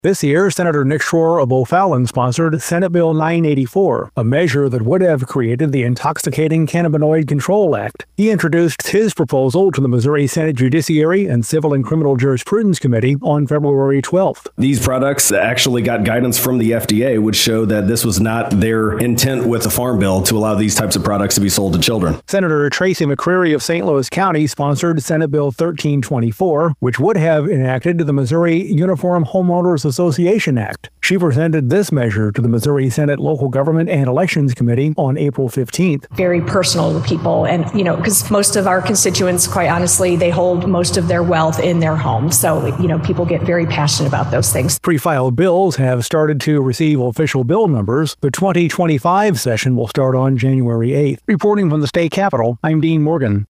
This year, Senator Nick Schroer of O'Fallon sponsored Senate Bill 984, a measure that would have created the Intoxicating Cannabinoid Control Act. He introduced his proposal to the Missouri Senate Judiciary and Civil and Criminal Jurisprudence Committee on February 12th. These products actually got guidance from the FDA, which showed that this was not their intent with the Farm Bill to allow these types of products to be sold to children. Senator Tracy McCreary of St. Louis County sponsored Senate Bill 1324, which would have enacted the Missouri Uniform Homeowners Association Act. She presented this measure to the Missouri Senate Local Government and Elections Committee on April 15th. Very personal to people. And, because most of our constituents, quite honestly, they hold most of their wealth in their home. So, people get very passionate about those things. Pre-filed bills have started to receive official bill numbers. The 2025 session will start on January 8th. Reporting from the state capitol, I'm Dean Morgan.